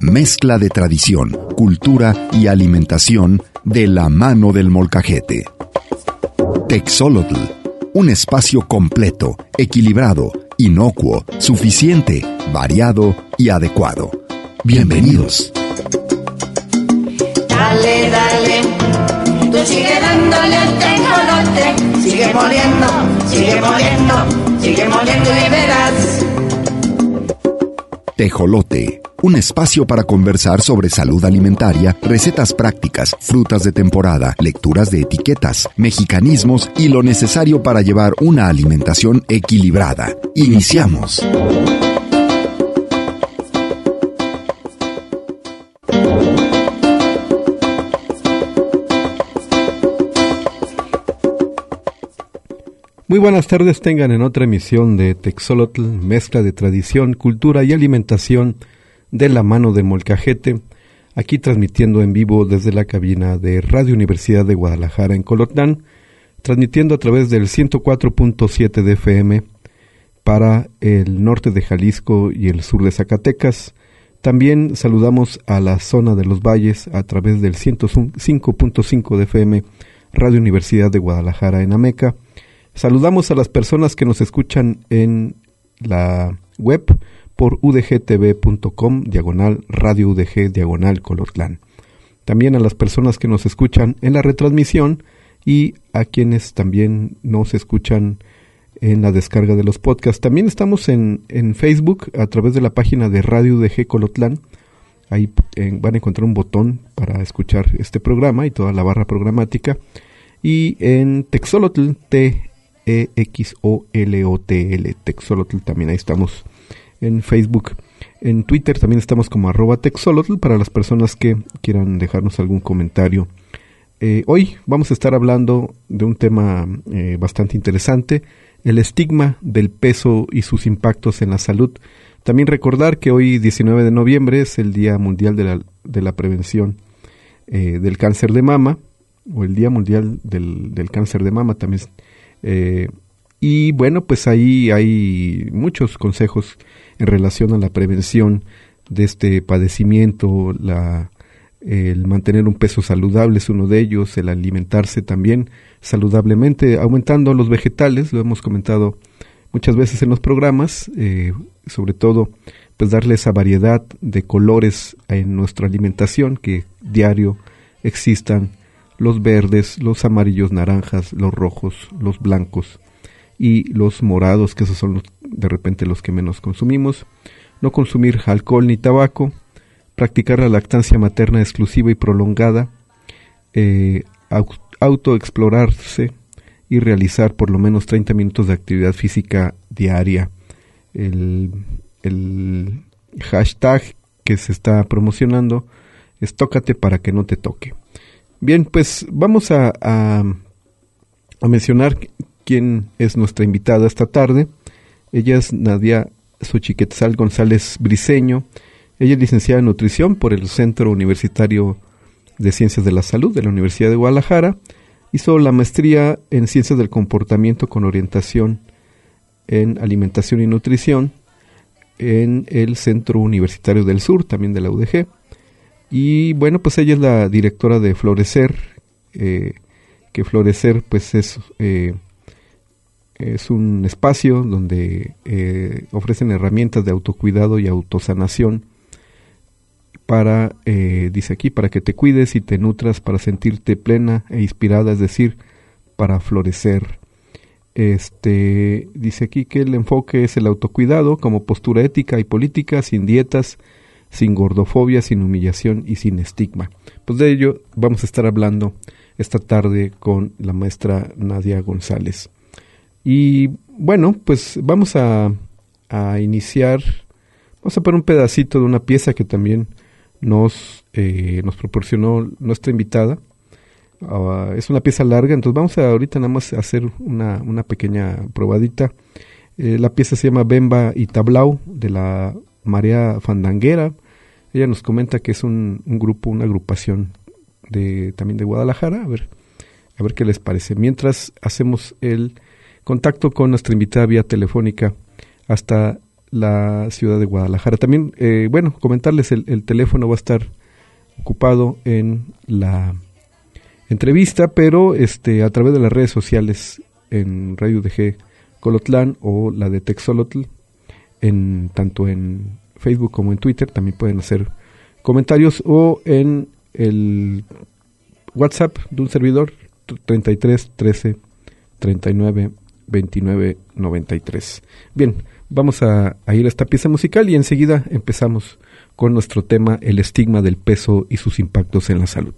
Mezcla de tradición, cultura y alimentación de la mano del molcajete. Texolotl, un espacio completo, equilibrado, inocuo, suficiente, variado y adecuado. Bienvenidos. Dale, dale, tú sigue dándole al tejolote, sigue moliendo y verás. Tejolote, un espacio para conversar sobre salud alimentaria, recetas prácticas, frutas de temporada, lecturas de etiquetas, mexicanismos y lo necesario para llevar una alimentación equilibrada. Iniciamos. Muy buenas tardes tengan en otra emisión de Texolotl, mezcla de tradición, cultura y alimentación de la mano de molcajete, aquí transmitiendo en vivo desde la cabina de Radio Universidad de Guadalajara en Colotlán, transmitiendo a través del 104.7 de FM para el norte de Jalisco y el sur de Zacatecas. También saludamos a la zona de los valles a través del 105.5 de FM, Radio Universidad de Guadalajara en Ameca. Saludamos a las personas que nos escuchan en la web por udgtv.com, /Radio UDG, /Colotlán. También a las personas que nos escuchan en la retransmisión y a quienes también nos escuchan en la descarga de los podcasts. También estamos en Facebook a través de la página de Radio UDG Colotlán. Ahí van a encontrar un botón para escuchar este programa y toda la barra programática. Y en Texolotl, Texolotl, Texolotl, también ahí estamos en Facebook. En Twitter también estamos como @Texolotl para las personas que quieran dejarnos algún comentario. Hoy vamos a estar hablando de un tema bastante interesante, el estigma del peso y sus impactos en la salud. También recordar que hoy 19 de noviembre es el Día Mundial de la Prevención del Cáncer de Mama, o el Día Mundial del Cáncer de Mama también. Y bueno, pues ahí hay muchos consejos en relación a la prevención de este padecimiento. El mantener un peso saludable es uno de ellos, el alimentarse también saludablemente, aumentando los vegetales, lo hemos comentado muchas veces en los programas, sobre todo pues darle esa variedad de colores en nuestra alimentación, que diario existan los verdes, los amarillos, naranjas, los rojos, los blancos y los morados, que esos son de repente los que menos consumimos. No consumir alcohol ni tabaco, practicar la lactancia materna exclusiva y prolongada, autoexplorarse y realizar por lo menos 30 minutos de actividad física diaria. El hashtag que se está promocionando es tócate para que no te toque. Bien, pues vamos a mencionar quién es nuestra invitada esta tarde. Ella es Nadia Xochiquetzal González Briceño. Ella es licenciada en nutrición por el Centro Universitario de Ciencias de la Salud de la Universidad de Guadalajara. Hizo la maestría en Ciencias del Comportamiento con orientación en Alimentación y Nutrición en el Centro Universitario del Sur, también de la UDG. Y bueno, pues ella es la directora de Florecer, que Florecer pues es un espacio donde ofrecen herramientas de autocuidado y autosanación para, dice aquí, para que te cuides y te nutras para sentirte plena e inspirada, es decir, para florecer. Dice aquí que el enfoque es el autocuidado como postura ética y política, sin dietas, sin gordofobia, sin humillación y sin estigma. Pues de ello vamos a estar hablando esta tarde con la maestra Nadia González. Y bueno, pues vamos a iniciar, vamos a poner un pedacito de una pieza que también nos proporcionó nuestra invitada. Es una pieza larga, entonces vamos ahorita nada más a hacer una pequeña probadita. La pieza se llama Bemba y Tablao, de la Marea Fandanguera. Ella nos comenta que es un grupo, una agrupación también de Guadalajara. A ver qué les parece. Mientras hacemos el contacto con nuestra invitada vía telefónica hasta la ciudad de Guadalajara. También, comentarles, el teléfono va a estar ocupado en la entrevista, pero a través de las redes sociales en Radio UDG Colotlán o la de Texolotl, tanto en Facebook como en Twitter, también pueden hacer comentarios, o en el WhatsApp de un servidor, 33 13 39 29 93. Bien, vamos a ir a esta pieza musical y enseguida empezamos con nuestro tema, el estigma del peso y sus impactos en la salud.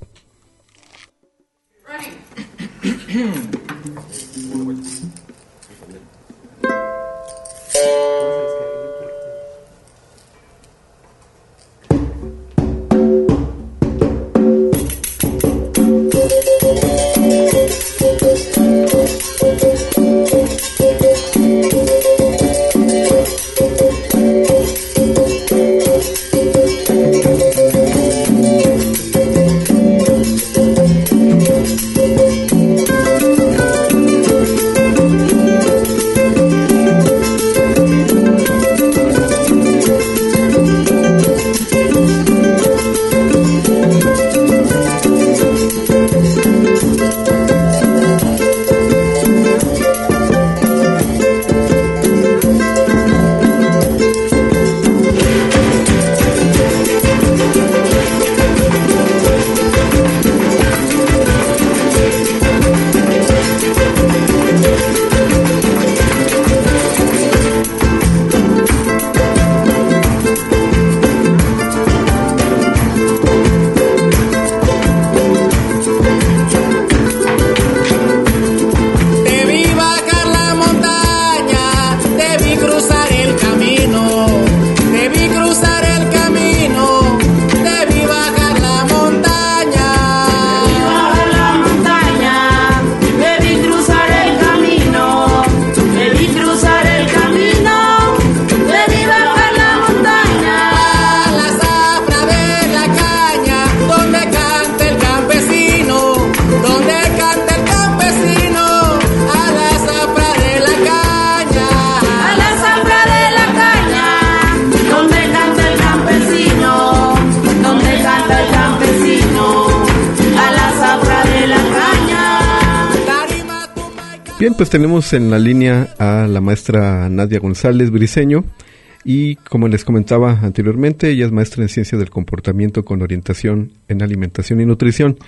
Bien, pues tenemos en la línea a la maestra Nadia González Briceño y, como les comentaba anteriormente, ella es maestra en Ciencia del Comportamiento con orientación en Alimentación y Nutrición.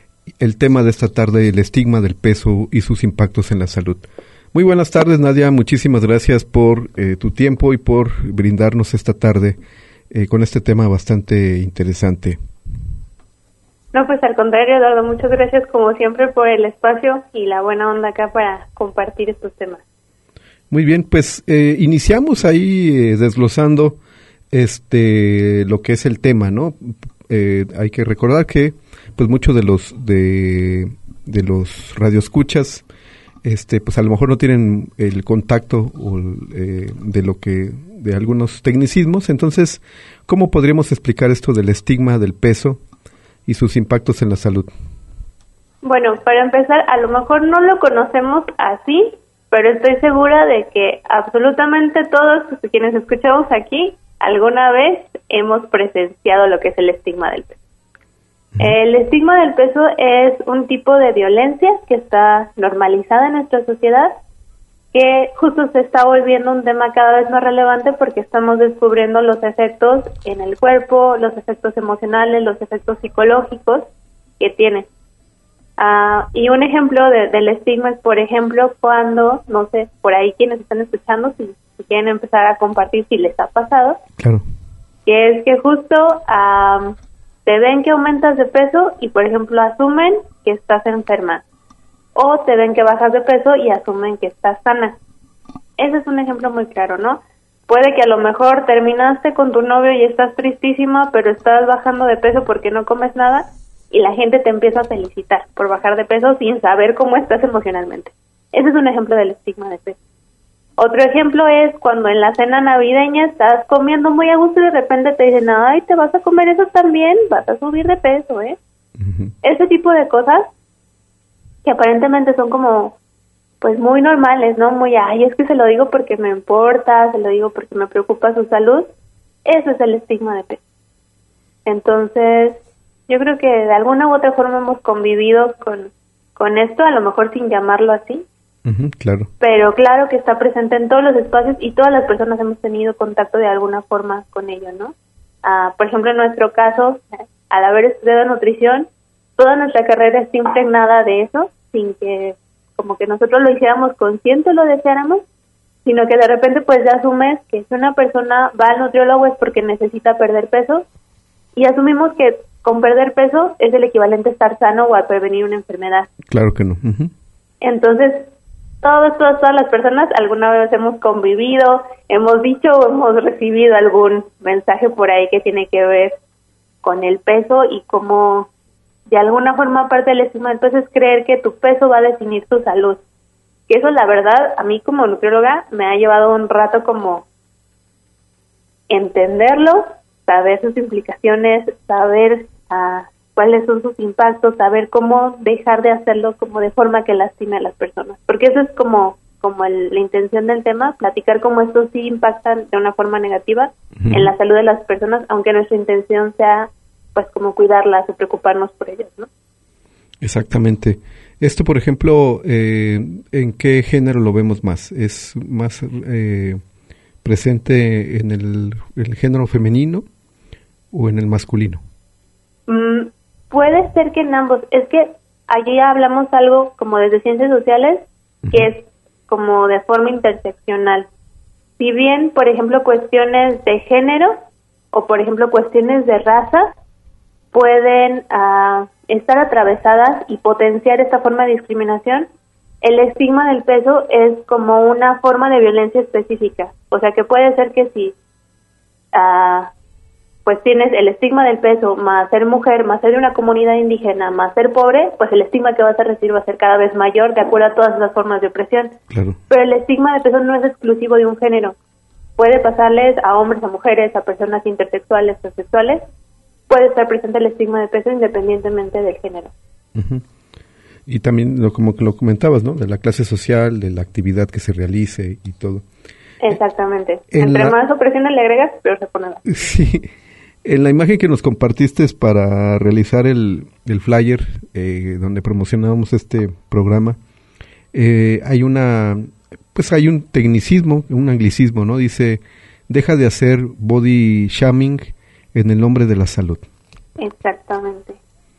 El tema de esta tarde, el estigma del peso y sus impactos en la salud. Muy buenas tardes, Nadia, muchísimas gracias por tu tiempo y por brindarnos esta tarde con este tema bastante interesante. No, pues al contrario, Eduardo, muchas gracias como siempre por el espacio y la buena onda acá para compartir estos temas. Muy bien, pues iniciamos ahí desglosando lo que es el tema, ¿no? Hay que recordar que pues muchos de los radioescuchas pues a lo mejor no tienen el contacto de algunos tecnicismos. Entonces, ¿cómo podríamos explicar esto del estigma del peso y sus impactos en la salud? Bueno, para empezar, a lo mejor no lo conocemos así, pero estoy segura de que absolutamente todos quienes escuchamos aquí alguna vez hemos presenciado lo que es el estigma del peso. El estigma del peso es un tipo de violencia que está normalizada en nuestra sociedad, que justo se está volviendo un tema cada vez más relevante porque estamos descubriendo los efectos en el cuerpo, los efectos emocionales, los efectos psicológicos que tiene. Y un ejemplo del estigma es, por ejemplo, cuando, no sé, por ahí quienes están escuchando, si quieren empezar a compartir si les ha pasado, claro, que es que justo te ven que aumentas de peso y, por ejemplo, asumen que estás enferma. O te ven que bajas de peso y asumen que estás sana. Ese es un ejemplo muy claro, ¿no? Puede que a lo mejor terminaste con tu novio y estás tristísima, pero estás bajando de peso porque no comes nada y la gente te empieza a felicitar por bajar de peso sin saber cómo estás emocionalmente. Ese es un ejemplo del estigma de peso. Otro ejemplo es cuando en la cena navideña estás comiendo muy a gusto y de repente te dicen, ay, te vas a comer eso también, vas a subir de peso, ¿eh? Uh-huh. Ese tipo de cosas que aparentemente son como pues muy normales, ¿no? Muy, ay, es que se lo digo porque me importa, se lo digo porque me preocupa su salud. Eso es el estigma de peso. Entonces, yo creo que de alguna u otra forma hemos convivido con esto, a lo mejor sin llamarlo así. Claro. Pero claro que está presente en todos los espacios y todas las personas hemos tenido contacto de alguna forma con ello, ¿no? Por ejemplo, en nuestro caso, al haber estudiado nutrición, toda nuestra carrera está impregnada de eso, sin que como que nosotros lo hiciéramos consciente o lo deseáramos, sino que de repente pues ya asumes que si una persona va al nutriólogo es porque necesita perder peso y asumimos que con perder peso es el equivalente a estar sano o a prevenir una enfermedad. Claro que no. Entonces, todas las personas alguna vez hemos convivido, hemos dicho o hemos recibido algún mensaje por ahí que tiene que ver con el peso y cómo de alguna forma parte del estigma del peso es creer que tu peso va a definir tu salud. Que eso, la verdad, a mí como nutrióloga me ha llevado un rato como entenderlo, saber sus implicaciones, saber cuáles son sus impactos, saber cómo dejar de hacerlo como de forma que lastime a las personas. Porque eso es como la intención del tema, platicar cómo esto sí impacta de una forma negativa en la salud de las personas, aunque nuestra intención sea pues como cuidarlas o preocuparnos por ellas, ¿no? Exactamente. Esto, por ejemplo, ¿en qué género lo vemos más? ¿Es más presente en el género femenino o en el masculino? Puede ser que en ambos. Es que allí hablamos algo como desde ciencias sociales, que es como de forma interseccional. Si bien, por ejemplo, cuestiones de género o, por ejemplo, cuestiones de raza pueden estar atravesadas y potenciar esta forma de discriminación, el estigma del peso es como una forma de violencia específica. O sea, que puede ser que si pues tienes el estigma del peso, más ser mujer, más ser de una comunidad indígena, más ser pobre, pues el estigma que vas a recibir va a ser cada vez mayor de acuerdo a todas las formas de opresión. Claro. Pero el estigma del peso no es exclusivo de un género. Puede pasarles a hombres, a mujeres, a personas intersexuales, transexuales. Puede estar presente el estigma de peso independientemente del género. Y también, como que lo comentabas, ¿no? De la clase social, de la actividad que se realice y todo. Exactamente. Entre más opresiones le agregas, peor se pone. Sí. En la imagen que nos compartiste para realizar el flyer donde promocionábamos este programa, hay un tecnicismo, un anglicismo, ¿no? Dice, deja de hacer body shaming en el nombre de la salud. Exactamente.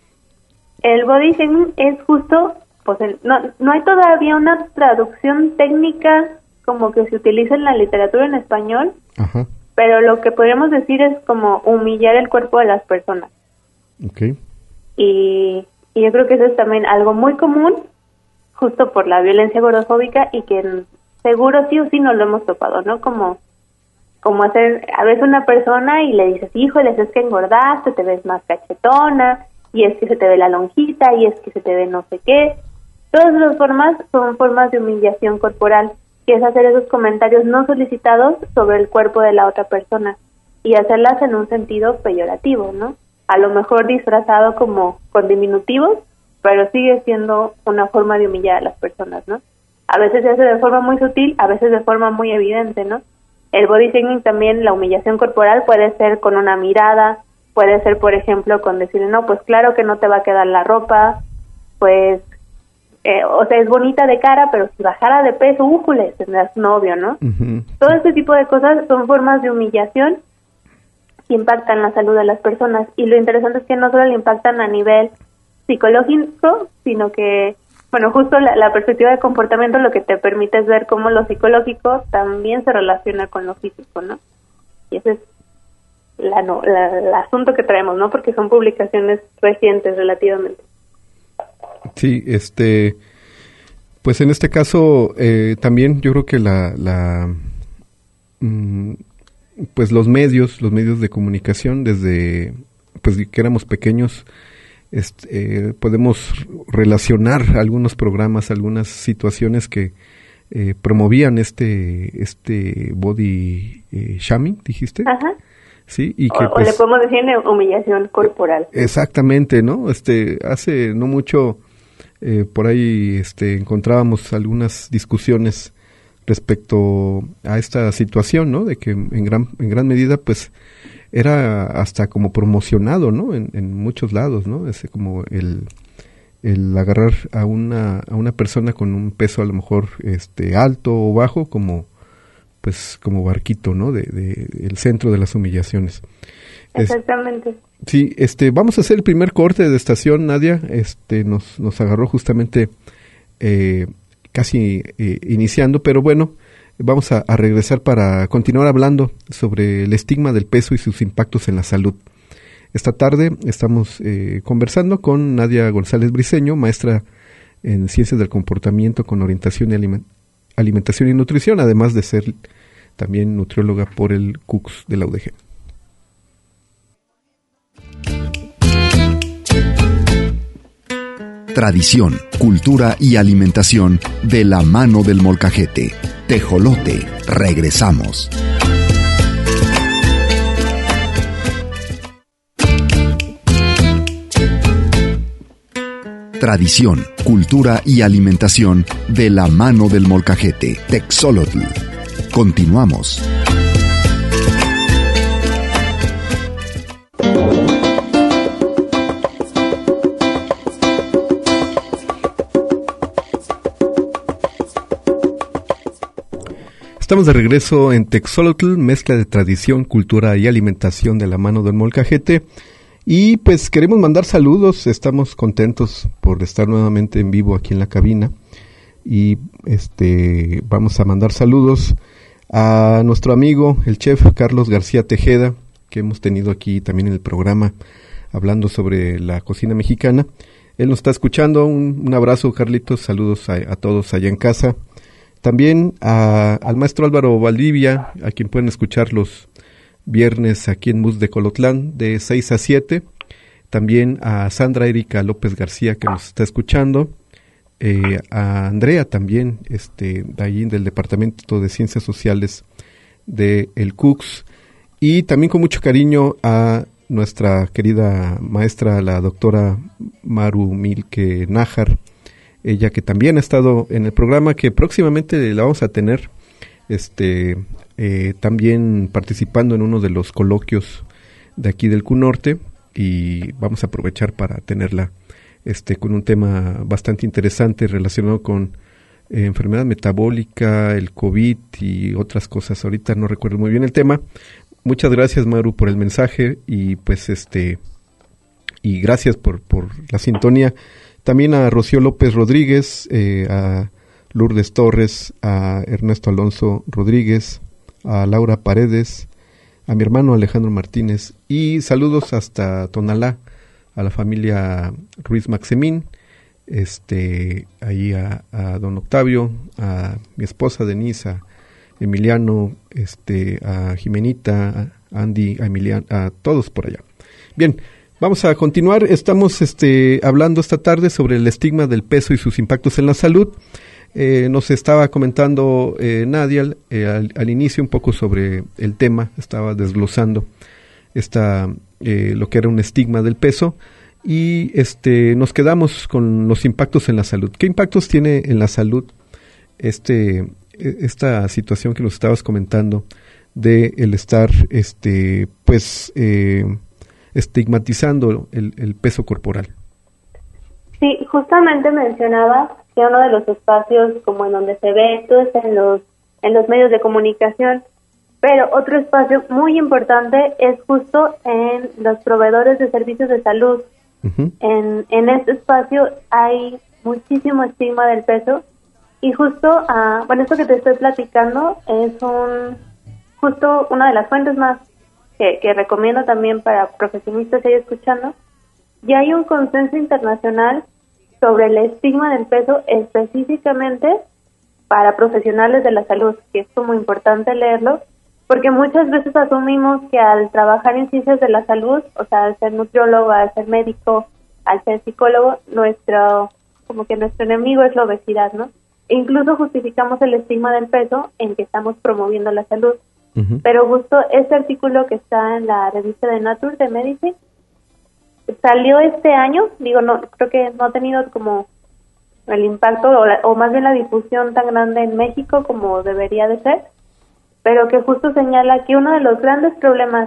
El body shaming es justo, pues no hay todavía una traducción técnica como que se utiliza en la literatura en español. Ajá. Pero lo que podríamos decir es como humillar el cuerpo de las personas. Okay. Y yo creo que eso es también algo muy común, justo por la violencia gordofóbica, y que seguro sí o sí nos lo hemos topado, ¿no? Como hacer a veces una persona y le dices, híjoles, es que engordaste, te ves más cachetona, y es que se te ve la lonjita, y es que se te ve no sé qué. Todas esas formas son formas de humillación corporal, que es hacer esos comentarios no solicitados sobre el cuerpo de la otra persona y hacerlas en un sentido peyorativo, ¿no? A lo mejor disfrazado como con diminutivos, pero sigue siendo una forma de humillar a las personas, ¿no? A veces se hace de forma muy sutil, a veces de forma muy evidente, ¿no? El body shaming también, la humillación corporal puede ser con una mirada, puede ser, por ejemplo, con decirle, no, pues claro que no te va a quedar la ropa, pues o sea, es bonita de cara, pero si bajara de peso, újule, tendrás novio, ¿no? Todo este tipo de cosas son formas de humillación que impactan la salud de las personas. Y lo interesante es que no solo le impactan a nivel psicológico, sino que, bueno, justo la perspectiva de comportamiento lo que te permite es ver cómo lo psicológico también se relaciona con lo físico, ¿no? Y ese es el asunto que traemos, ¿no? Porque son publicaciones recientes relativamente. Sí, pues en este caso también yo creo que pues los medios de comunicación desde pues que éramos pequeños podemos relacionar algunos programas, algunas situaciones que promovían este body shaming, dijiste. Ajá. Sí, y que o le podemos decir humillación corporal. Exactamente, ¿no? Hace no mucho Por ahí encontrábamos algunas discusiones respecto a esta situación, ¿no? De que en gran medida, pues, era hasta como promocionado, ¿no? En muchos lados, ¿no? Como el agarrar a una persona con un peso a lo mejor alto o bajo como barquito, ¿no? De el centro de las humillaciones. Exactamente. Sí, vamos a hacer el primer corte de estación, Nadia. Nos agarró justamente casi iniciando, pero bueno, vamos a regresar para continuar hablando sobre el estigma del peso y sus impactos en la salud. Esta tarde estamos conversando con Nadia González Briceño, maestra en Ciencias del Comportamiento con orientación y alimentación y nutrición, además de ser también nutrióloga por el CUCS de la UDG. Tradición, cultura y alimentación de la mano del molcajete. Tejolote, regresamos. Tradición, cultura y alimentación de la mano del molcajete. Texolotl. Continuamos. Estamos de regreso en Texolotl, mezcla de tradición, cultura y alimentación de la mano del molcajete. Y pues queremos mandar saludos, estamos contentos por estar nuevamente en vivo aquí en la cabina. Y vamos a mandar saludos a nuestro amigo, el chef Carlos García Tejeda, que hemos tenido aquí también en el programa hablando sobre la cocina mexicana. Él nos está escuchando, un abrazo, Carlitos, saludos a todos allá en casa. También al maestro Álvaro Valdivia, a quien pueden escuchar los viernes aquí en MUS de Colotlán, de 6 a 7. También a Sandra Erika López García, que nos está escuchando. A Andrea también, de ahí del Departamento de Ciencias Sociales de el CUCS. Y también con mucho cariño a nuestra querida maestra, la doctora Maru Milke Nájar, ella que también ha estado en el programa, que próximamente la vamos a tener también participando en uno de los coloquios de aquí del CUNorte, y vamos a aprovechar para tenerla con un tema bastante interesante relacionado con enfermedad metabólica, el COVID y otras cosas. Ahorita no recuerdo muy bien el tema. Muchas gracias, Maru, por el mensaje, y pues y gracias por la sintonía. También a Rocío López Rodríguez, a Lourdes Torres, a Ernesto Alonso Rodríguez, a Laura Paredes, a mi hermano Alejandro Martínez, y saludos hasta Tonalá, a la familia Ruiz Maximín, ahí a don Octavio, a mi esposa Denise, a Emiliano, a Jimenita, a Andy, a Emiliano, a todos por allá. Bien. Vamos a continuar. Estamos hablando esta tarde sobre el estigma del peso y sus impactos en la salud. Nos estaba comentando Nadia al inicio un poco sobre el tema, estaba desglosando lo que era un estigma del peso, y nos quedamos con los impactos en la salud. ¿Qué impactos tiene en la salud esta situación que nos estabas comentando de el estar estigmatizando el peso corporal? Sí, justamente mencionaba que uno de los espacios como en donde se ve esto es en los medios de comunicación, pero otro espacio muy importante es justo en los proveedores de servicios de salud. Uh-huh. En este espacio hay muchísimo estigma del peso, y justo, esto que te estoy platicando es justo una de las fuentes más que recomiendo también para profesionistas ahí escuchando. Y hay un consenso internacional sobre el estigma del peso específicamente para profesionales de la salud, que es como importante leerlo, porque muchas veces asumimos que al trabajar en ciencias de la salud, o sea, al ser nutriólogo, al ser médico, al ser psicólogo, nuestro enemigo es la obesidad, ¿no? E incluso justificamos el estigma del peso en que estamos promoviendo la salud. Uh-huh. Pero justo este artículo que está en la revista de Nature de Medicine salió este año, creo que no ha tenido como el impacto o más bien la difusión tan grande en México como debería de ser, pero que justo señala que uno de los grandes problemas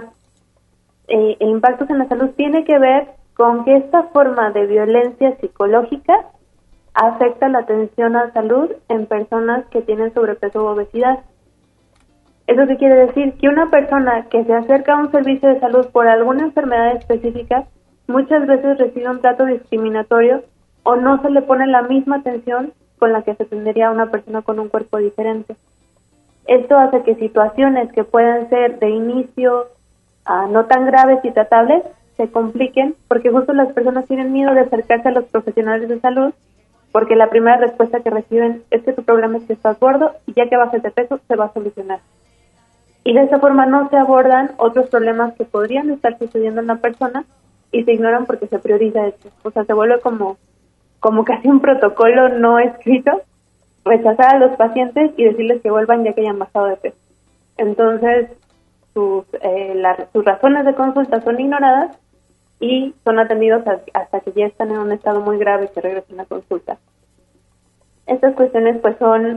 e impactos en la salud tiene que ver con que esta forma de violencia psicológica afecta la atención a salud en personas que tienen sobrepeso o obesidad. ¿Eso qué quiere decir? Que una persona que se acerca a un servicio de salud por alguna enfermedad específica muchas veces recibe un trato discriminatorio o no se le pone la misma atención con la que se tendría a una persona con un cuerpo diferente. Esto hace que situaciones que pueden ser de inicio no tan graves y tratables se compliquen porque justo las personas tienen miedo de acercarse a los profesionales de salud porque la primera respuesta que reciben es que tu problema es que estás gordo y ya que bajes de peso se va a solucionar. Y de esa forma no se abordan otros problemas que podrían estar sucediendo en la persona y se ignoran porque se prioriza esto. O sea, se vuelve como casi un protocolo no escrito, rechazar a los pacientes y decirles que vuelvan ya que hayan bajado de peso. Entonces, sus razones de consulta son ignoradas y son atendidos hasta que ya están en un estado muy grave y que regresen a consulta. Estas cuestiones pues son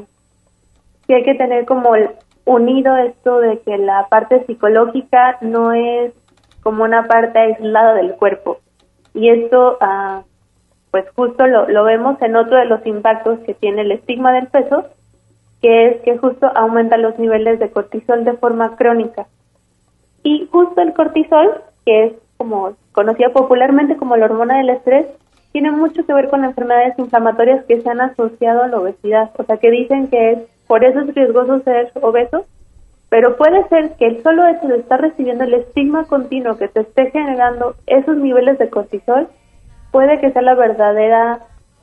que hay que tener como unido esto de que la parte psicológica no es como una parte aislada del cuerpo. Y esto pues justo lo vemos en otro de los impactos que tiene el estigma del peso, que es que justo aumenta los niveles de cortisol de forma crónica. Y justo el cortisol, que es como conocida popularmente como la hormona del estrés, tiene mucho que ver con enfermedades inflamatorias que se han asociado a la obesidad. O sea, que dicen que es por eso es riesgoso ser obeso, pero puede ser que el solo hecho de estar recibiendo el estigma continuo que te esté generando esos niveles de cortisol, puede que sea la verdadera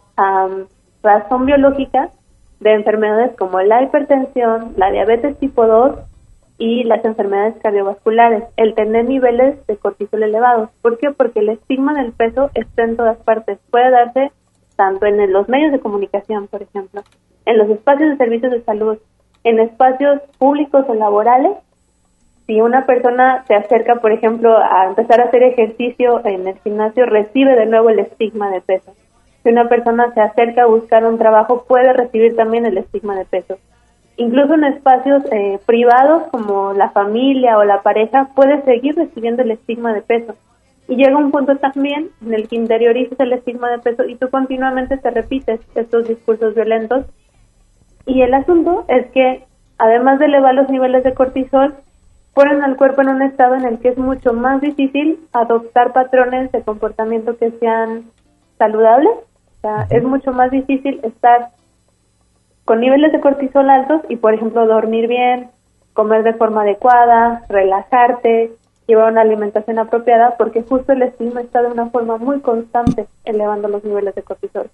razón biológica de enfermedades como la hipertensión, la diabetes tipo 2 y las enfermedades cardiovasculares, el tener niveles de cortisol elevados. ¿Por qué? Porque el estigma del peso está en todas partes. Puede darse tanto en los medios de comunicación, por ejemplo, en los espacios de servicios de salud, en espacios públicos o laborales. Si una persona se acerca, por ejemplo, a empezar a hacer ejercicio en el gimnasio, recibe de nuevo el estigma de peso. Si una persona se acerca a buscar un trabajo, puede recibir también el estigma de peso. Incluso en espacios privados como la familia o la pareja, puede seguir recibiendo el estigma de peso. Y llega un punto también en el que interiorices el estigma de peso y tú continuamente te repites estos discursos violentos. Y el asunto es que, además de elevar los niveles de cortisol, ponen al cuerpo en un estado en el que es mucho más difícil adoptar patrones de comportamiento que sean saludables. O sea, es mucho más difícil estar con niveles de cortisol altos y, por ejemplo, dormir bien, comer de forma adecuada, relajarte, llevar una alimentación apropiada, porque justo el estigma está de una forma muy constante elevando los niveles de cortisol.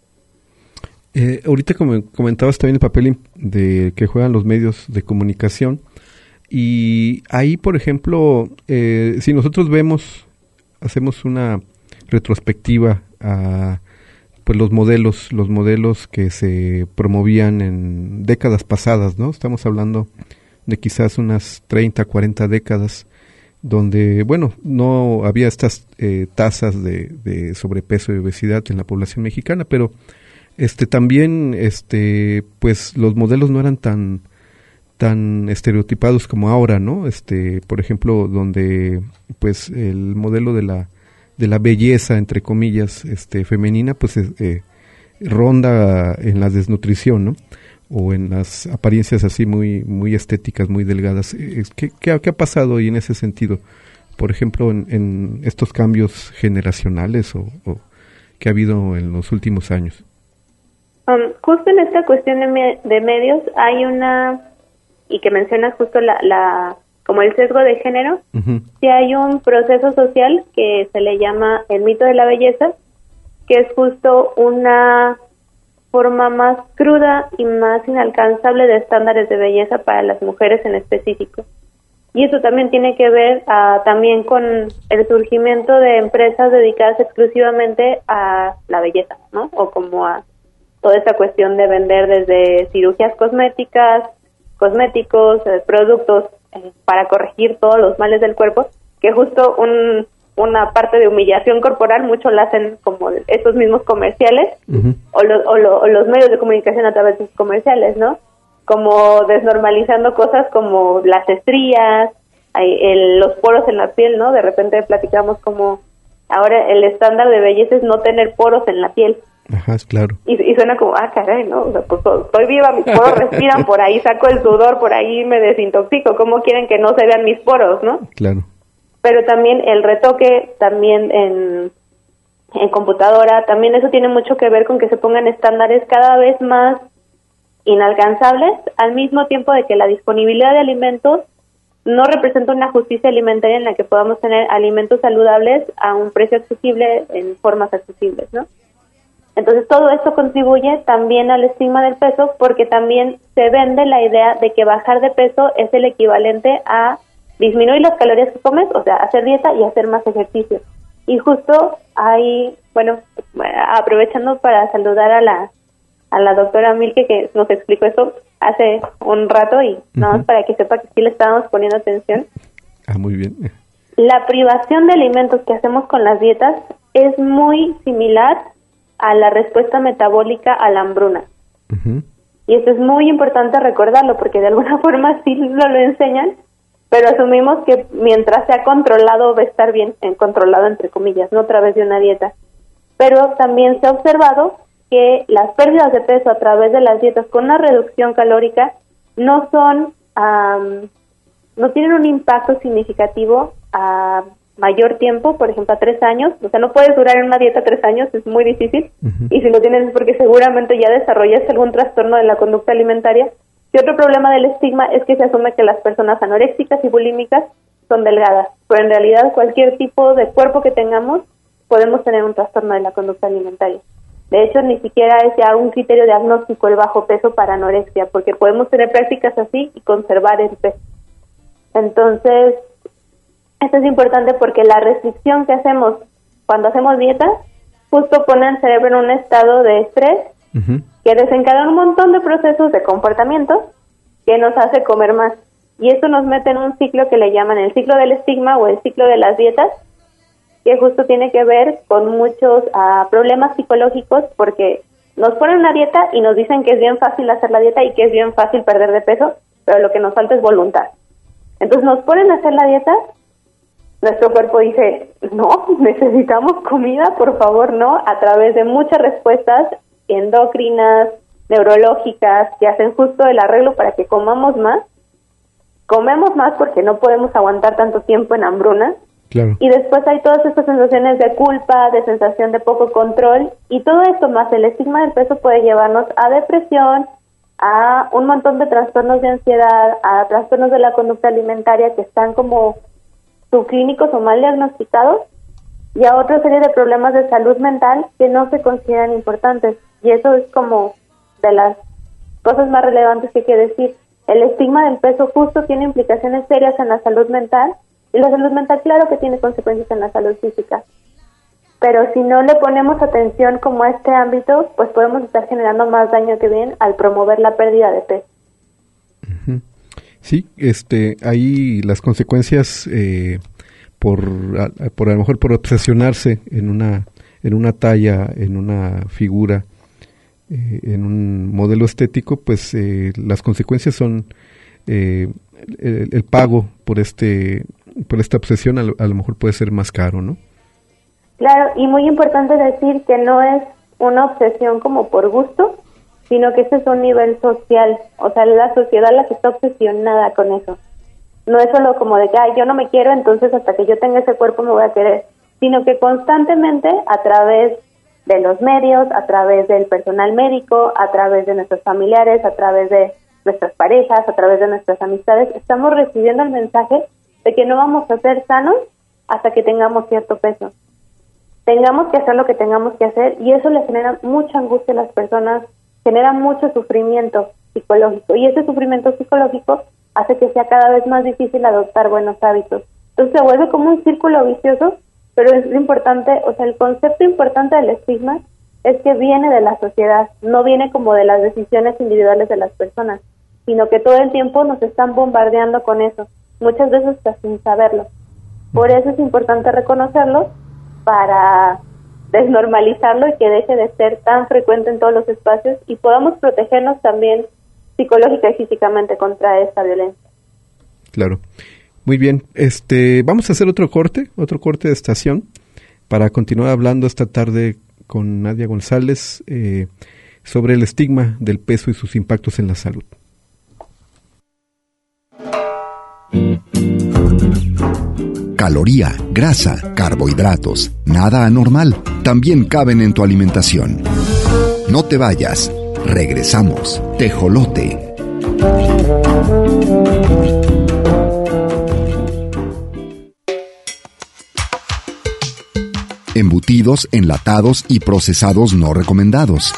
Ahorita comentabas también el papel de que juegan los medios de comunicación, y ahí, por ejemplo, si nosotros hacemos una retrospectiva a pues los modelos que se promovían en décadas pasadas, ¿no? Estamos hablando de quizás unas 30, 40 décadas, donde, bueno, no había estas tasas de sobrepeso y obesidad en la población mexicana, pero también pues los modelos no eran tan estereotipados como ahora, ¿no? Por ejemplo, donde pues el modelo de la belleza, entre comillas, femenina, pues ronda en la desnutrición, ¿no? O en las apariencias así muy muy estéticas, muy delgadas. ¿Qué ha pasado ahí en ese sentido? Por ejemplo, en estos cambios generacionales o que ha habido en los últimos años. Justo en esta cuestión de medios hay y que mencionas justo como el sesgo de género, sí hay un proceso social que se le llama el mito de la belleza, que es justo una forma más cruda y más inalcanzable de estándares de belleza para las mujeres en específico. Y eso también tiene que ver también con el surgimiento de empresas dedicadas exclusivamente a la belleza, ¿no? O como a toda esta cuestión de vender desde cirugías cosméticos, productos para corregir todos los males del cuerpo, que justo una parte de humillación corporal, mucho la hacen como estos mismos comerciales, o los medios de comunicación a través de sus comerciales, ¿no? Como desnormalizando cosas como las estrías, los poros en la piel, ¿no? De repente platicamos como ahora el estándar de belleza es no tener poros en la piel. Ajá, claro. Y suena como, caray, ¿no? O sea, pues estoy viva, mis poros respiran, por ahí saco el sudor, por ahí me desintoxico. ¿Cómo quieren que no se vean mis poros, no? Claro. Pero también el retoque, también en computadora, también eso tiene mucho que ver con que se pongan estándares cada vez más inalcanzables, al mismo tiempo de que la disponibilidad de alimentos no representa una justicia alimentaria en la que podamos tener alimentos saludables a un precio accesible en formas accesibles, ¿no? Entonces todo esto contribuye también al estigma del peso, porque también se vende la idea de que bajar de peso es el equivalente a disminuir las calorías que comes, o sea, hacer dieta y hacer más ejercicio. Y justo ahí, bueno, aprovechando para saludar a la doctora Milke, que nos explicó esto hace un rato, y nada más para que sepa que sí le estábamos poniendo atención. Muy bien. La privación de alimentos que hacemos con las dietas es muy similar a la respuesta metabólica a la hambruna. Y esto es muy importante recordarlo, porque de alguna forma sí lo enseñan, pero asumimos que mientras sea controlado va a estar bien, controlado entre comillas, no a través de una dieta. Pero también se ha observado que las pérdidas de peso a través de las dietas con una reducción calórica no tienen un impacto significativo a mayor tiempo, por ejemplo a 3 años. O sea, no puedes durar en una dieta 3 años, es muy difícil, y si lo tienes es porque seguramente ya desarrollaste algún trastorno de la conducta alimentaria. Y otro problema del estigma es que se asume que las personas anoréxicas y bulímicas son delgadas, pero en realidad cualquier tipo de cuerpo que tengamos podemos tener un trastorno de la conducta alimentaria. De hecho, ni siquiera es ya un criterio diagnóstico el bajo peso para anorexia, porque podemos tener prácticas así y conservar el peso. Entonces, esto es importante porque la restricción que hacemos cuando hacemos dieta justo pone al cerebro en un estado de estrés que desencadena un montón de procesos de comportamiento que nos hace comer más. Y esto nos mete en un ciclo que le llaman el ciclo del estigma o el ciclo de las dietas, que justo tiene que ver con muchos problemas psicológicos, porque nos ponen una dieta y nos dicen que es bien fácil hacer la dieta y que es bien fácil perder de peso, pero lo que nos falta es voluntad. Entonces nos ponen a hacer la dieta, nuestro cuerpo dice, no, necesitamos comida, por favor, no, a través de muchas respuestas endocrinas, neurológicas, que hacen justo el arreglo para que comamos más. Comemos más porque no podemos aguantar tanto tiempo en hambruna. Claro. Y después hay todas estas sensaciones de culpa, de sensación de poco control, y todo esto más el estigma del peso puede llevarnos a depresión, a un montón de trastornos de ansiedad, a trastornos de la conducta alimentaria que están como subclínicos o mal diagnosticados, y a otra serie de problemas de salud mental que no se consideran importantes. Y eso es como de las cosas más relevantes que hay que decir. El estigma del peso justo tiene implicaciones serias en la salud mental, y la salud mental claro que tiene consecuencias en la salud física. Pero si no le ponemos atención como a este ámbito, pues podemos estar generando más daño que bien al promover la pérdida de peso. Sí, ahí las consecuencias por a lo mejor por obsesionarse en una talla, en una figura, en un modelo estético, pues las consecuencias son el pago por esta obsesión a lo mejor puede ser más caro, ¿no? Claro, y muy importante decir que no es una obsesión como por gusto, sino que este es un nivel social, o sea, la sociedad la que está obsesionada con eso. No es solo como de que yo no me quiero, entonces hasta que yo tenga ese cuerpo me voy a querer, sino que constantemente a través de los medios, a través del personal médico, a través de nuestros familiares, a través de nuestras parejas, a través de nuestras amistades, estamos recibiendo el mensaje de que no vamos a ser sanos hasta que tengamos cierto peso. Tengamos que hacer lo que tengamos que hacer, y eso le genera mucha angustia a las personas, genera mucho sufrimiento psicológico, y ese sufrimiento psicológico hace que sea cada vez más difícil adoptar buenos hábitos. Entonces se vuelve como un círculo vicioso, pero es importante, o sea, el concepto importante del estigma es que viene de la sociedad, no viene como de las decisiones individuales de las personas, sino que todo el tiempo nos están bombardeando con eso, muchas veces hasta sin saberlo. Por eso es importante reconocerlo para desnormalizarlo y que deje de ser tan frecuente en todos los espacios y podamos protegernos también psicológica y físicamente contra esta violencia. Claro. Muy bien. Vamos a hacer otro corte de estación para continuar hablando esta tarde con Nadia González sobre el estigma del peso y sus impactos en la salud. Caloría, grasa, carbohidratos, nada anormal, también caben en tu alimentación. No te vayas, regresamos. Tejolote. Embutidos, enlatados y procesados no recomendados.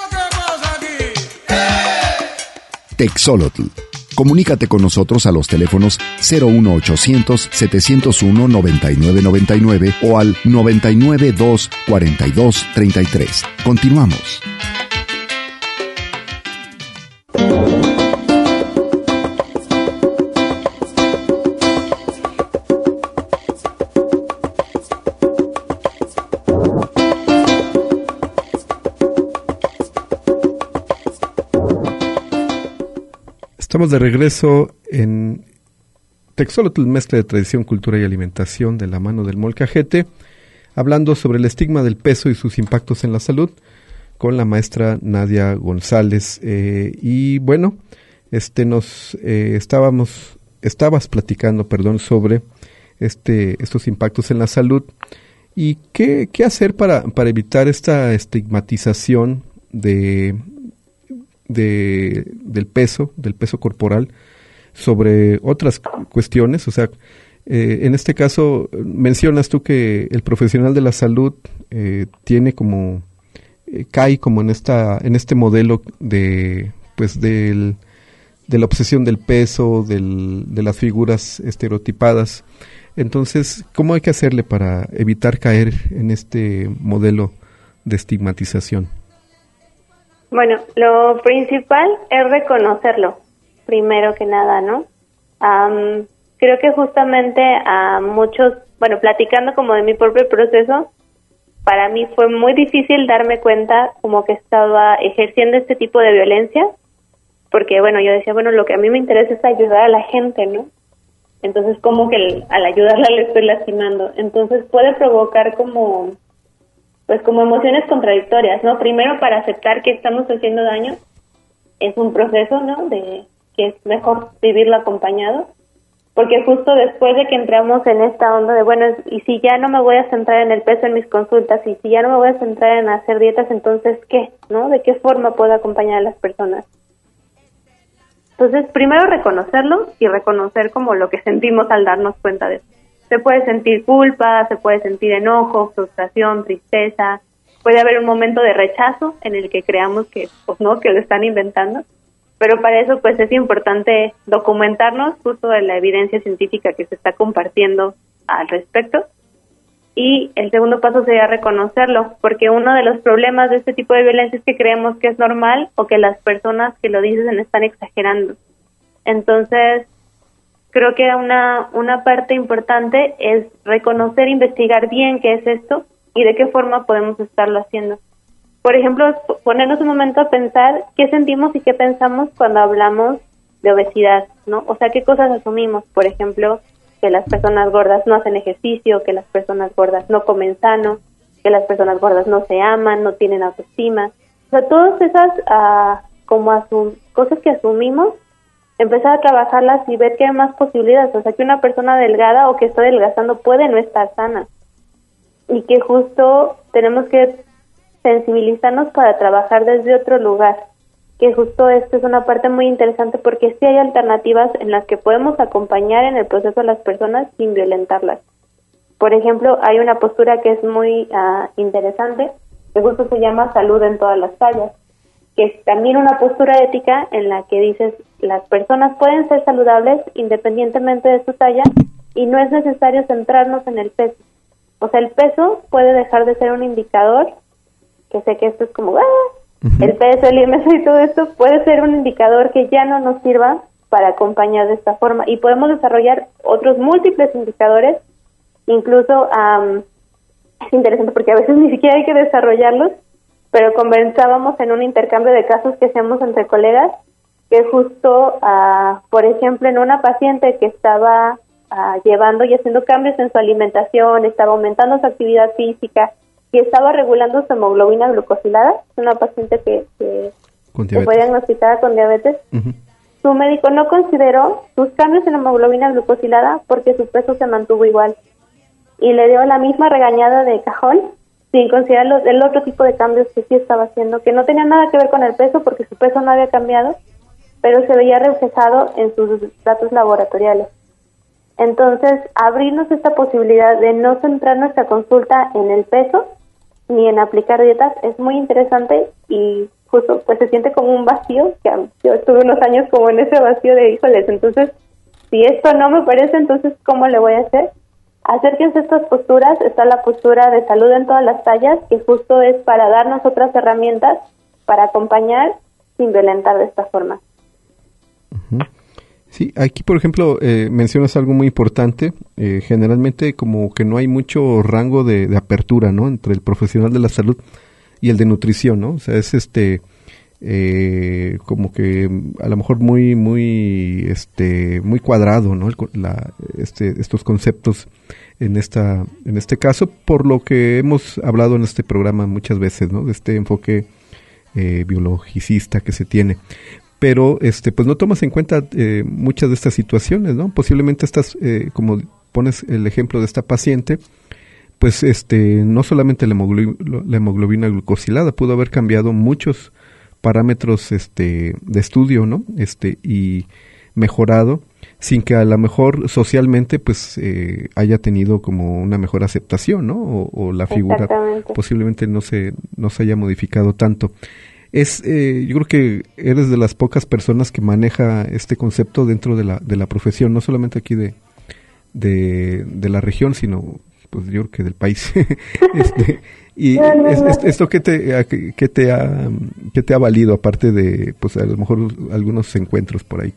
Texolotl. Comunícate con nosotros a los teléfonos 01800-701-9999 o al 992-4233. Continuamos. Estamos de regreso en Texolotl, mezcla de tradición, cultura y alimentación de la mano del Molcajete, hablando sobre el estigma del peso y sus impactos en la salud con la maestra Nadia González. Y bueno, estabas platicando, sobre estos impactos en la salud y qué hacer para evitar esta estigmatización del peso corporal sobre otras cuestiones. O sea, en este caso mencionas tú que el profesional de la salud tiene como cae como en este modelo de la obsesión del peso, de las figuras estereotipadas. Entonces, ¿cómo hay que hacerle para evitar caer en este modelo de estigmatización? Bueno, lo principal es reconocerlo, primero que nada, ¿no? Creo que justamente a muchos, platicando como de mi propio proceso, para mí fue muy difícil darme cuenta como que estaba ejerciendo este tipo de violencia, porque, yo decía, lo que a mí me interesa es ayudar a la gente, ¿no? Entonces, como que al ayudarla le estoy lastimando. Entonces, puede provocar como emociones contradictorias, ¿no? Primero, para aceptar que estamos haciendo daño, es un proceso, ¿no? De que es mejor vivirlo acompañado, porque justo después de que entramos en esta onda de, y si ya no me voy a centrar en el peso en mis consultas, y si ya no me voy a centrar en hacer dietas, entonces, ¿qué? ¿No? ¿De qué forma puedo acompañar a las personas? Entonces, primero reconocerlo y reconocer como lo que sentimos al darnos cuenta de eso. Se puede sentir culpa, se puede sentir enojo, frustración, tristeza. Puede haber un momento de rechazo en el que creamos que, que lo están inventando. Pero para eso, es importante documentarnos justo de la evidencia científica que se está compartiendo al respecto. Y el segundo paso sería reconocerlo, porque uno de los problemas de este tipo de violencia es que creemos que es normal o que las personas que lo dicen están exagerando. Entonces, creo que una parte importante es reconocer, investigar bien qué es esto y de qué forma podemos estarlo haciendo. Por ejemplo, ponernos un momento a pensar qué sentimos y qué pensamos cuando hablamos de obesidad, ¿no? O sea, qué cosas asumimos. Por ejemplo, que las personas gordas no hacen ejercicio, que las personas gordas no comen sano, que las personas gordas no se aman, no tienen autoestima. O sea, todas esas cosas que asumimos, empezar a trabajarlas y ver que hay más posibilidades. O sea, que una persona delgada o que está adelgazando puede no estar sana. Y que justo tenemos que sensibilizarnos para trabajar desde otro lugar. Que justo esto es una parte muy interesante porque sí hay alternativas en las que podemos acompañar en el proceso a las personas sin violentarlas. Por ejemplo, hay una postura que es muy interesante, que justo se llama salud en todas las tallas, que es también una postura ética en la que dices, las personas pueden ser saludables independientemente de su talla y no es necesario centrarnos en el peso. O sea, el peso puede dejar de ser un indicador, que sé que esto es como, el peso, el IMC y todo esto puede ser un indicador que ya no nos sirva para acompañar de esta forma y podemos desarrollar otros múltiples indicadores Incluso es interesante porque a veces ni siquiera hay que desarrollarlos, pero conversábamos en un intercambio de casos que hacemos entre colegas, que justo, por ejemplo, en una paciente que estaba llevando y haciendo cambios en su alimentación, estaba aumentando su actividad física y estaba regulando su hemoglobina glucosilada, es una paciente que fue diagnosticada con diabetes. Uh-huh. Su médico no consideró sus cambios en hemoglobina glucosilada porque su peso se mantuvo igual y le dio la misma regañada de cajón sin considerar el otro tipo de cambios que sí estaba haciendo, que no tenía nada que ver con el peso porque su peso no había cambiado, pero se veía reflejado en sus datos laboratoriales. Entonces, abrirnos esta posibilidad de no centrar nuestra consulta en el peso ni en aplicar dietas es muy interesante y justo pues se siente como un vacío, que yo estuve unos años como en ese vacío de híjoles, entonces si esto no me parece, entonces ¿cómo le voy a hacer? Acérquense a estas posturas, está la postura de salud en todas las tallas, que justo es para darnos otras herramientas para acompañar sin violentar de esta forma. Uh-huh. Sí, aquí por ejemplo mencionas algo muy importante, generalmente como que no hay mucho rango de apertura, ¿no? Entre el profesional de la salud y el de nutrición, ¿no? O sea, es como que a lo mejor muy cuadrado, ¿no? Estos conceptos en este caso, por lo que hemos hablado en este programa muchas veces, ¿no? De este enfoque biologicista que se tiene. Pero pues no tomas en cuenta muchas de estas situaciones, ¿no? Posiblemente estas, como pones el ejemplo de esta paciente, pues no solamente la hemoglobina glucosilada, pudo haber cambiado muchos parámetros de estudio, ¿no? Y mejorado sin que a lo mejor socialmente pues haya tenido como una mejor aceptación, ¿no? O la figura posiblemente no se haya modificado tanto. Yo creo que eres de las pocas personas que maneja este concepto dentro de la profesión, no solamente aquí de la región, sino pues yo creo que del país. Y esto ¿qué te ha valido, aparte de pues a lo mejor algunos encuentros por ahí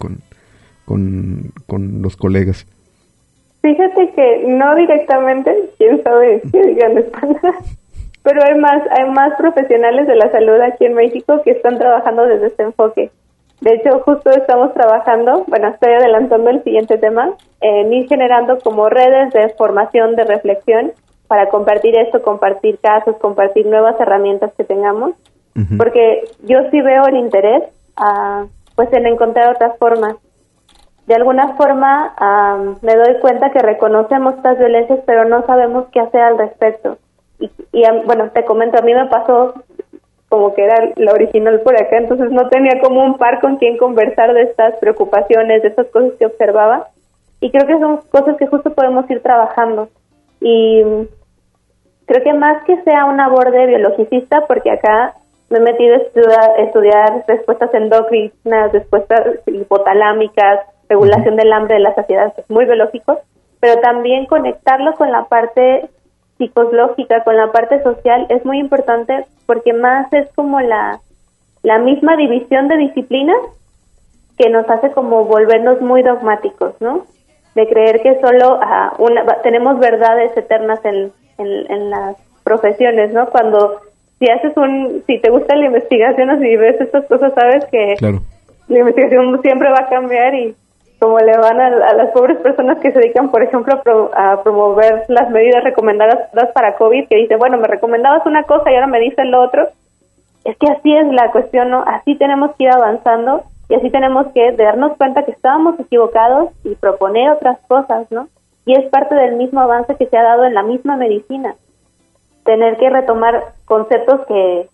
con los colegas? Fíjate que no directamente, quién sabe qué digan España. Pero hay más profesionales de la salud aquí en México que están trabajando desde este enfoque. De hecho, justo estamos trabajando, estoy adelantando el siguiente tema, en ir generando como redes de formación, de reflexión, para compartir esto, compartir casos, compartir nuevas herramientas que tengamos, uh-huh. Porque yo sí veo el interés, pues en encontrar otras formas. De alguna forma, me doy cuenta que reconocemos estas violencias, pero no sabemos qué hacer al respecto. Y te comento, a mí me pasó como que era la original por acá, entonces no tenía como un par con quien conversar de estas preocupaciones, de estas cosas que observaba, y creo que son cosas que justo podemos ir trabajando. Y creo que más que sea un aborde biologicista, porque acá me he metido a estudiar respuestas endócrinas, respuestas hipotalámicas, regulación del hambre, de la saciedad, es muy biológico, pero también conectarlo con la parte psicológica, con la parte social, es muy importante porque más es como la misma división de disciplinas que nos hace como volvernos muy dogmáticos, ¿no? De creer que solo tenemos verdades eternas en las profesiones, ¿no? Cuando si te gusta la investigación o si ves estas cosas, sabes que claro, la investigación siempre va a cambiar y como le van a las pobres personas que se dedican, por ejemplo, a promover las medidas recomendadas para COVID, que dicen, bueno, me recomendabas una cosa y ahora me dicen lo otro. Es que así es la cuestión, ¿no? Así tenemos que ir avanzando y así tenemos que darnos cuenta que estábamos equivocados y proponer otras cosas, ¿no? Y es parte del mismo avance que se ha dado en la misma medicina. Tener que retomar conceptos que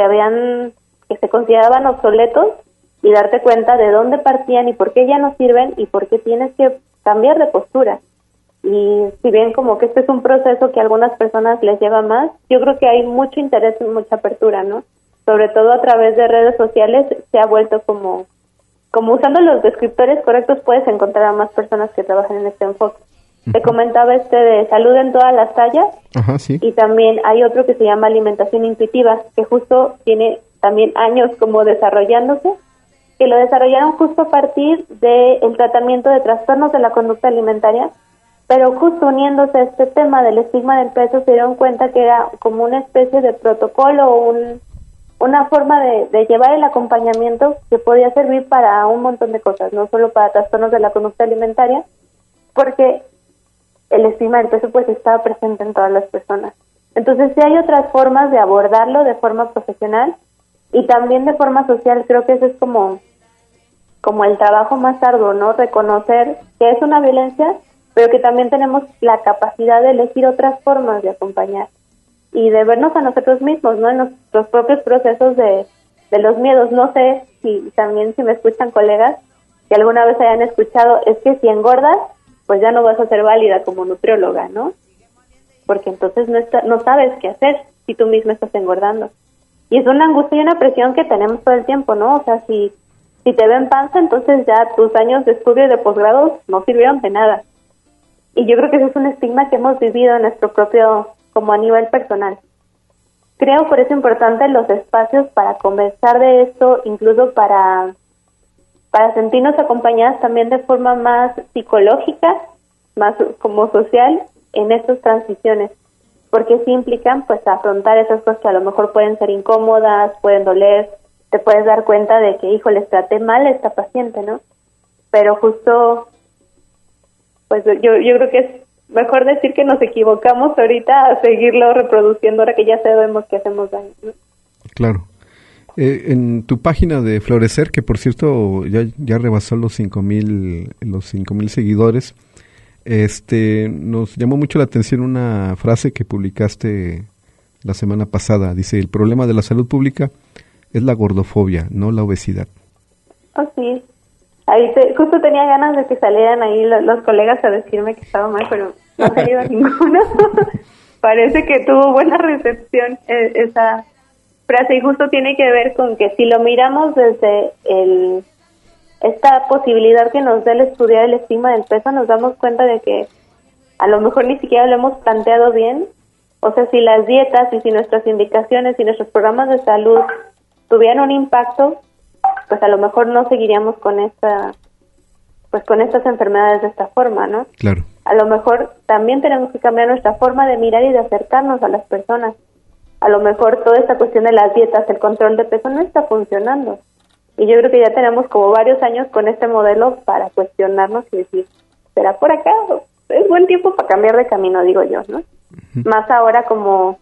se consideraban obsoletos y darte cuenta de dónde partían y por qué ya no sirven y por qué tienes que cambiar de postura. Y si bien como que este es un proceso que a algunas personas les lleva más, yo creo que hay mucho interés y mucha apertura, ¿no? Sobre todo a través de redes sociales se ha vuelto como usando los descriptores correctos puedes encontrar a más personas que trabajan en este enfoque. Uh-huh. Te comentaba de salud en todas las tallas. Ajá, sí. Y también hay otro que se llama alimentación intuitiva, que justo tiene también años como desarrollándose, que lo desarrollaron justo a partir del tratamiento de trastornos de la conducta alimentaria, Pero justo uniéndose a este tema del estigma del peso, se dieron cuenta que era como una especie de protocolo, una forma de llevar el acompañamiento que podía servir para un montón de cosas, no solo para trastornos de la conducta alimentaria, porque el estigma del peso pues estaba presente en todas las personas. Entonces, sí hay otras formas de abordarlo de forma profesional y también de forma social. Creo que eso es como el trabajo más arduo, ¿no? Reconocer que es una violencia, pero que también tenemos la capacidad de elegir otras formas de acompañar y de vernos a nosotros mismos, ¿no? En nuestros propios procesos de los miedos. No sé si también, si me escuchan colegas que alguna vez hayan escuchado, es que si engordas, pues ya no vas a ser válida como nutrióloga, ¿no? Porque entonces no sabes qué hacer si tú misma estás engordando. Y es una angustia y una presión que tenemos todo el tiempo, ¿no? O sea, si te ven panza, entonces ya tus años de estudio y de posgrado no sirvieron de nada. Y yo creo que ese es un estigma que hemos vivido en nuestro propio, como a nivel personal. Creo por eso importante los espacios para conversar de esto, incluso para sentirnos acompañadas también de forma más psicológica, más como social, en estas transiciones, porque sí implican pues afrontar esas cosas que a lo mejor pueden ser incómodas, pueden doler, te puedes dar cuenta de que, híjole, traté mal a esta paciente, ¿no? Pero justo, pues yo creo que es mejor decir que nos equivocamos ahorita a seguirlo reproduciendo ahora que ya sabemos que hacemos daño, ¿no? Claro. En tu página de Florecer, que por cierto ya rebasó los 5,000 seguidores, nos llamó mucho la atención una frase que publicaste la semana pasada. Dice: el problema de la salud pública es la gordofobia, no la obesidad. Oh, sí. Ahí justo tenía ganas de que salieran ahí los colegas a decirme que estaba mal, pero no ha salido ninguno. Parece que tuvo buena recepción esa frase, y justo tiene que ver con que si lo miramos desde esta posibilidad que nos da el estudiar el estigma del peso, nos damos cuenta de que a lo mejor ni siquiera lo hemos planteado bien. O sea, si las dietas y si nuestras indicaciones y nuestros programas de salud tuvieran un impacto, pues a lo mejor no seguiríamos con estas enfermedades de esta forma, ¿no? Claro. A lo mejor también tenemos que cambiar nuestra forma de mirar y de acercarnos a las personas. A lo mejor toda esta cuestión de las dietas, el control de peso no está funcionando. Y yo creo que ya tenemos como varios años con este modelo para cuestionarnos y decir, ¿será por acá? Es buen tiempo para cambiar de camino, digo yo, ¿no? Uh-huh. Más ahora como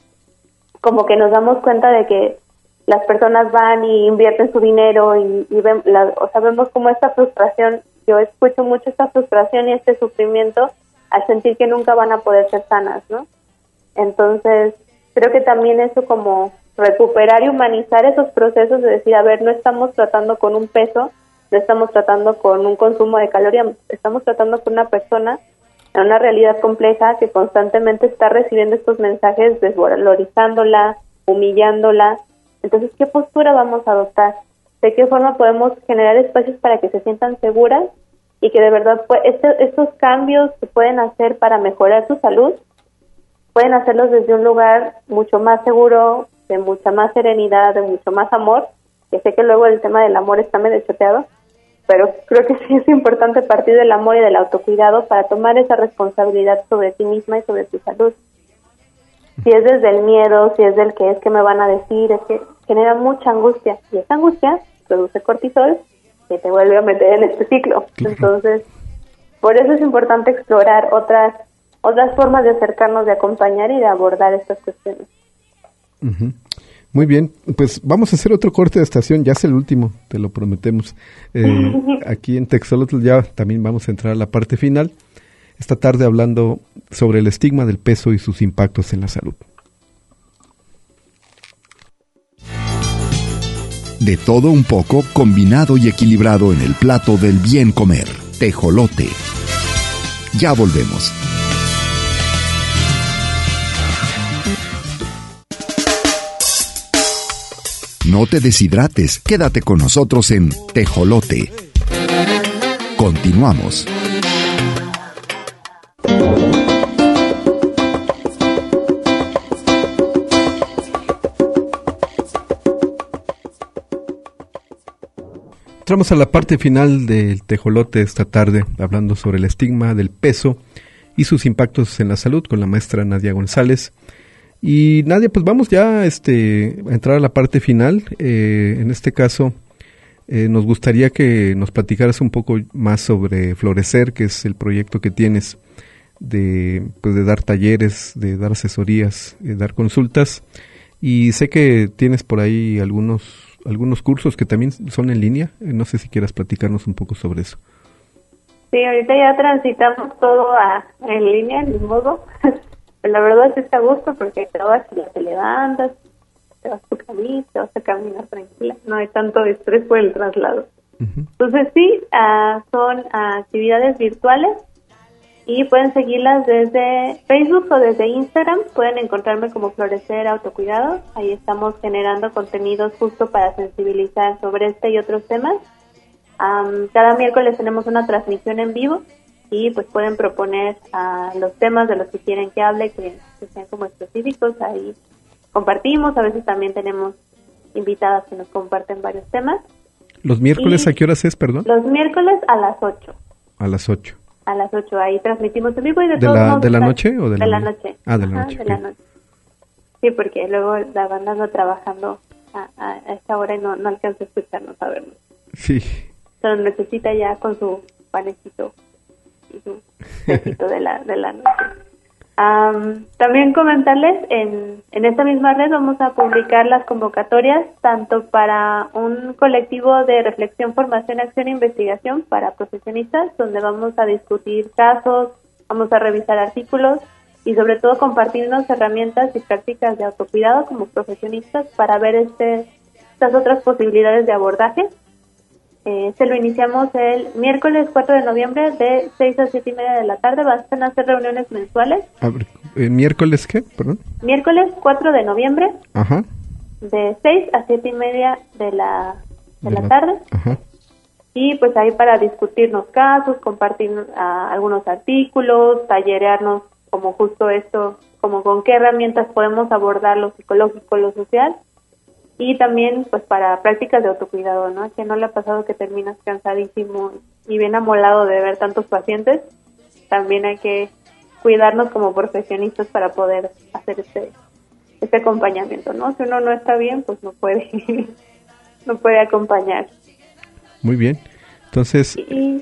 que nos damos cuenta de que las personas van y invierten su dinero y vemos como esta frustración. Yo escucho mucho esta frustración y este sufrimiento al sentir que nunca van a poder ser sanas, ¿no? Entonces, creo que también eso como recuperar y humanizar esos procesos de decir, a ver, no estamos tratando con un peso, no estamos tratando con un consumo de calorías, estamos tratando con una persona en una realidad compleja que constantemente está recibiendo estos mensajes desvalorizándola, humillándola. Entonces, ¿qué postura vamos a adoptar? ¿De qué forma podemos generar espacios para que se sientan seguras y que de verdad estos cambios que pueden hacer para mejorar su salud, pueden hacerlos desde un lugar mucho más seguro, de mucha más serenidad, de mucho más amor? Que sé que luego el tema del amor está medio choteado, pero creo que sí es importante partir del amor y del autocuidado para tomar esa responsabilidad sobre ti misma y sobre tu salud. Si es desde el miedo, si es del que es que me van a decir, es que genera mucha angustia, y esa angustia produce cortisol que te vuelve a meter en este ciclo. Entonces, por eso es importante explorar otras formas de acercarnos, de acompañar y de abordar estas cuestiones. Uh-huh. Muy bien, pues vamos a hacer otro corte de estación, ya es el último, te lo prometemos. Aquí en Texolotl ya también vamos a entrar a la parte final, esta tarde hablando sobre el estigma del peso y sus impactos en la salud. De todo un poco, combinado y equilibrado en el plato del bien comer. Tejolote. Ya volvemos. No te deshidrates, quédate con nosotros en Tejolote. Continuamos. Entramos a la parte final del Tejolote esta tarde, hablando sobre el estigma del peso y sus impactos en la salud con la maestra Nadia González. Y Nadia, pues vamos ya a entrar a la parte final. En este caso, nos gustaría que nos platicaras un poco más sobre Florecer, que es el proyecto que tienes de dar talleres, de dar asesorías, de dar consultas. Y sé que tienes por ahí algunos cursos que también son en línea. No sé si quieras platicarnos un poco sobre eso. Sí, ahorita ya transitamos todo en línea, ni modo. Pero la verdad sí está a gusto porque trabajas y ya te levantas, te vas a tu camino, te vas a caminar tranquila. No hay tanto estrés por el traslado. Uh-huh. Entonces sí, son actividades virtuales y pueden seguirlas desde Facebook o desde Instagram. Pueden encontrarme como Florecer Autocuidado. Ahí estamos generando contenidos justo para sensibilizar sobre este y otros temas. Cada miércoles tenemos una transmisión en vivo y pues pueden proponer los temas de los que quieren que hable, que sean como específicos. Ahí compartimos, a veces también tenemos invitadas que nos comparten varios temas. ¿Los miércoles a qué horas es, perdón? Los miércoles a las 8. A las 8. A las 8, ahí transmitimos en vivo y ¿De la noche o de la noche? Ah, de la noche. De la noche. Sí, porque luego la banda anda trabajando a esta hora y no alcanza a escucharnos, a vernos. Sí. Pero necesita ya con su panecito y su besito de la noche. También comentarles, en esta misma red vamos a publicar las convocatorias tanto para un colectivo de reflexión, formación, acción e investigación para profesionistas, donde vamos a discutir casos, vamos a revisar artículos y sobre todo compartirnos herramientas y prácticas de autocuidado como profesionistas para ver estas otras posibilidades de abordaje. Se lo iniciamos el miércoles 4 de noviembre de 6 a 7 y media de la tarde. Van a ser reuniones mensuales. ¿Miércoles qué? Perdón. Miércoles 4 de noviembre. Ajá. De 6 a 7 y media de la tarde. Ajá. Y pues ahí para discutirnos casos, compartir algunos artículos, tallerearnos como justo esto, como con qué herramientas podemos abordar lo psicológico, lo social. Y también, pues, para prácticas de autocuidado, ¿no? Que no le ha pasado que terminas cansadísimo y bien amolado de ver tantos pacientes. También hay que cuidarnos como profesionistas para poder hacer este acompañamiento, ¿no? Si uno no está bien, pues no puede acompañar. Muy bien. Entonces,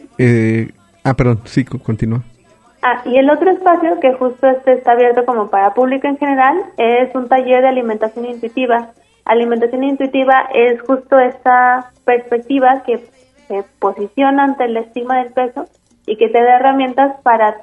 perdón, sí, continúa. Y el otro espacio que justo está abierto como para público en general es un taller de alimentación intuitiva. Alimentación intuitiva es justo esta perspectiva que se posiciona ante el estigma del peso y que te da herramientas para,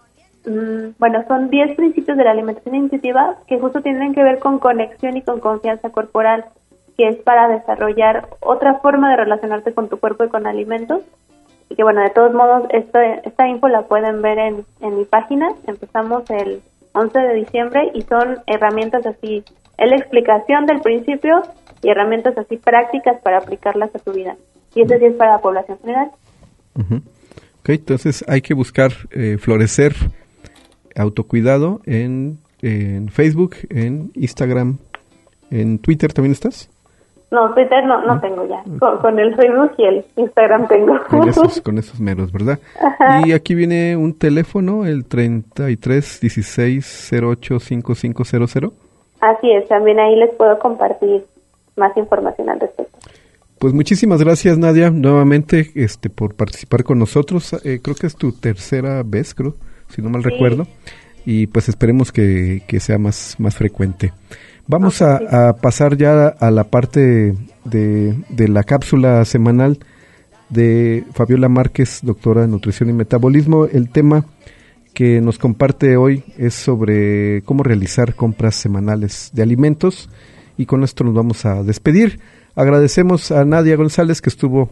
son 10 principios de la alimentación intuitiva que justo tienen que ver con conexión y con confianza corporal, que es para desarrollar otra forma de relacionarte con tu cuerpo y con alimentos. Y que de todos modos, esta info la pueden ver en mi página. Empezamos el 11 de diciembre y son herramientas así, es la explicación del principio y herramientas así prácticas para aplicarlas a tu vida. Y eso sí es para la población general. Uh-huh. Ok, entonces hay que buscar Florecer Autocuidado en Facebook, en Instagram, en Twitter. ¿También estás? No, Twitter no tengo ya. Con el Facebook y el Instagram tengo. Con esos meros, ¿verdad? Ajá. Y aquí viene un teléfono, el 33 16 08 5500. Así es, también ahí les puedo compartir más información al respecto. Pues muchísimas gracias, Nadia, nuevamente por participar con nosotros. Creo que es tu tercera vez, si no mal recuerdo. Y pues esperemos que sea más frecuente. Vamos a pasar ya a la parte de la cápsula semanal de Fabiola Márquez, doctora en nutrición y metabolismo. El tema que nos comparte hoy es sobre cómo realizar compras semanales de alimentos, y con esto nos vamos a despedir. Agradecemos a Nadia González que estuvo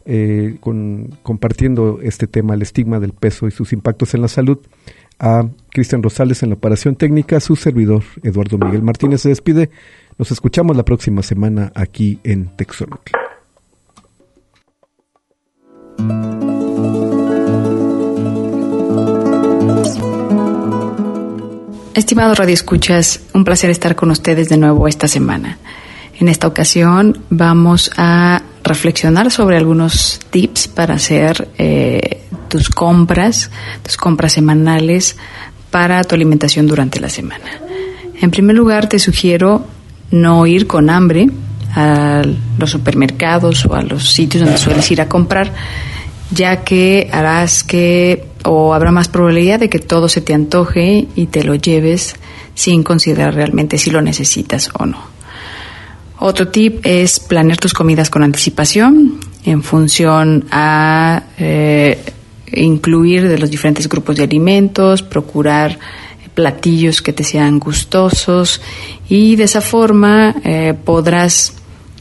compartiendo este tema, el estigma del peso y sus impactos en la salud, a Cristian Rosales en la operación técnica, su servidor Eduardo Miguel Martínez se despide. Nos escuchamos la próxima semana aquí en Texolotl. Estimados radioescuchas, un placer estar con ustedes de nuevo esta semana. En esta ocasión vamos a reflexionar sobre algunos tips para hacer tus compras semanales para tu alimentación durante la semana. En primer lugar, te sugiero no ir con hambre a los supermercados o a los sitios donde sueles ir a comprar, ya que habrá más probabilidad de que todo se te antoje y te lo lleves sin considerar realmente si lo necesitas o no. Otro tip es planear tus comidas con anticipación en función a incluir de los diferentes grupos de alimentos, procurar platillos que te sean gustosos y de esa forma podrás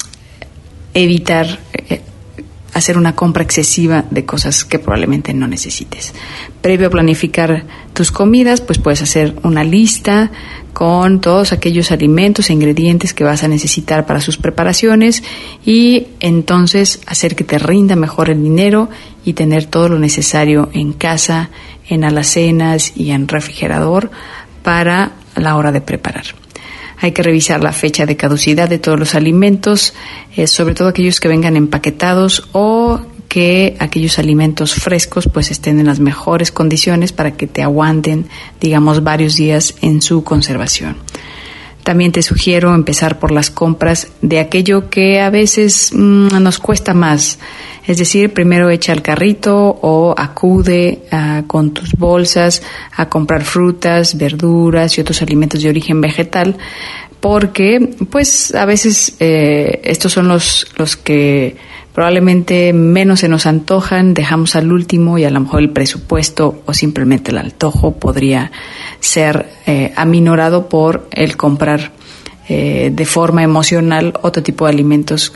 evitar hacer una compra excesiva de cosas que probablemente no necesites. Previo a planificar tus comidas, pues puedes hacer una lista con todos aquellos alimentos e ingredientes que vas a necesitar para sus preparaciones y entonces hacer que te rinda mejor el dinero y tener todo lo necesario en casa, en alacenas y en refrigerador para la hora de preparar. Hay que revisar la fecha de caducidad de todos los alimentos, sobre todo aquellos que vengan empaquetados o que aquellos alimentos frescos pues estén en las mejores condiciones para que te aguanten, digamos, varios días en su conservación. También te sugiero empezar por las compras de aquello que a veces nos cuesta más. Es decir, primero echa al carrito o acude con tus bolsas a comprar frutas, verduras y otros alimentos de origen vegetal, porque pues a veces estos son los que probablemente menos se nos antojan, dejamos al último y a lo mejor el presupuesto o simplemente el antojo podría ser aminorado por el comprar de forma emocional otro tipo de alimentos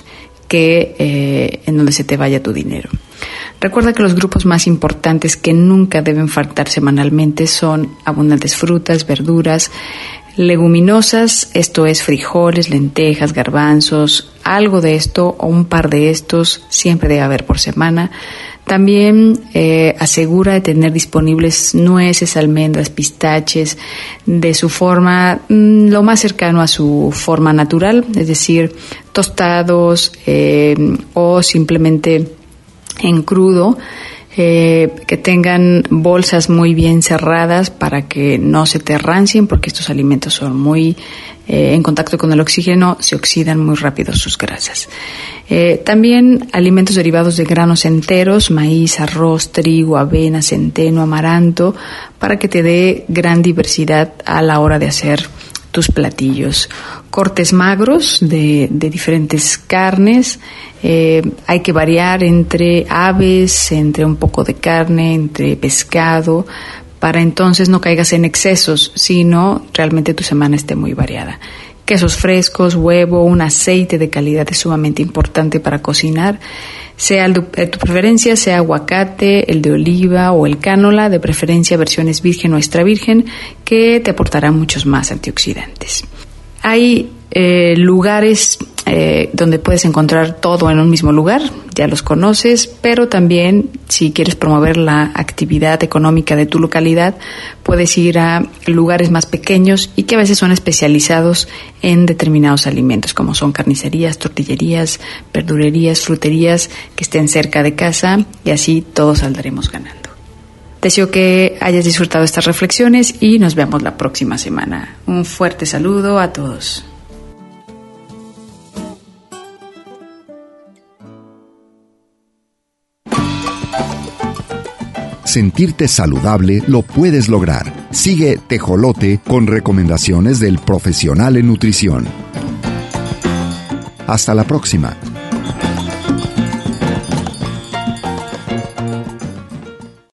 que en donde se te vaya tu dinero. Recuerda que los grupos más importantes que nunca deben faltar semanalmente son abundantes frutas, verduras, leguminosas, esto es frijoles, lentejas, garbanzos, algo de esto o un par de estos siempre debe haber por semana. También asegura de tener disponibles nueces, almendras, pistaches de su forma lo más cercano a su forma natural, es decir, tostados o simplemente en crudo, que tengan bolsas muy bien cerradas para que no se te rancien, porque estos alimentos son muy en contacto con el oxígeno, se oxidan muy rápido sus grasas. También alimentos derivados de granos enteros, maíz, arroz, trigo, avena, centeno, amaranto, para que te dé gran diversidad a la hora de hacer tus platillos. Cortes magros de diferentes carnes, hay que variar entre aves, entre un poco de carne, entre pescado, para entonces no caigas en excesos, sino realmente tu semana esté muy variada. Quesos frescos, huevo, un aceite de calidad es sumamente importante para cocinar, sea el de tu preferencia, sea aguacate, el de oliva o el cánola, de preferencia versiones virgen o extra virgen, que te aportarán muchos más antioxidantes. Hay lugares donde puedes encontrar todo en un mismo lugar, ya los conoces, pero también si quieres promover la actividad económica de tu localidad, puedes ir a lugares más pequeños y que a veces son especializados en determinados alimentos, como son carnicerías, tortillerías, verdurerías, fruterías que estén cerca de casa, y así todos saldremos ganando. Deseo que hayas disfrutado estas reflexiones y nos vemos la próxima semana. Un fuerte saludo a todos. Sentirte saludable lo puedes lograr. Sigue Tejolote con recomendaciones del profesional en nutrición. Hasta la próxima.